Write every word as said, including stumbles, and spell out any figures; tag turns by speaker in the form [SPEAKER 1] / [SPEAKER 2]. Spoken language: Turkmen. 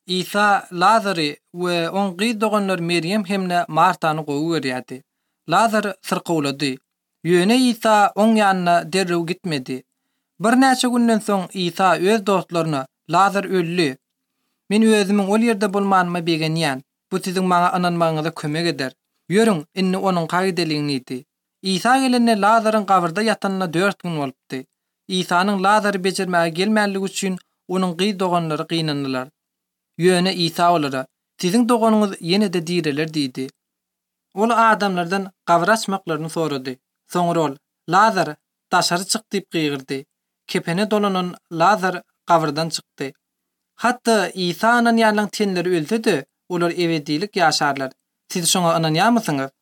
[SPEAKER 1] İsa Lazary we on gyýdoganlar Meryem hemne Martany gowy berýärdi. Lazar syrkawlady. Ýöne İsa on ýanyna derrew gitmedi. Bir näçe günden soň İsa öz dostlaryna Lazar öldü. Men özümiň ol ýerde bolmanyma begenýän. Bu siziň maňa ananmagyňyza kömek eder. Ýörüň, inni onuň gaýdalygyny edi. İsa gelende Lazaryň gabrda ýatanyna dört gün bolupdy. İsanyň Lazary bejermäge gelmänligi üçin onuň gyýdoganlary gynandylar. Ýöne İsa olara, siziň doganyňyz ýene-de direler diýdi. Ol adamlardan gabry açmaklaryny sorady. Soňra ol, Lazar daşary çyk diýip gygyrdy. Kepene dolanan Lazar gabrdan çykdy. Hatda İsa anan ýanyň tenleri ölse-de, olar ebedilik ýaşarlar. Siz şoňa ananýarmysyňyz?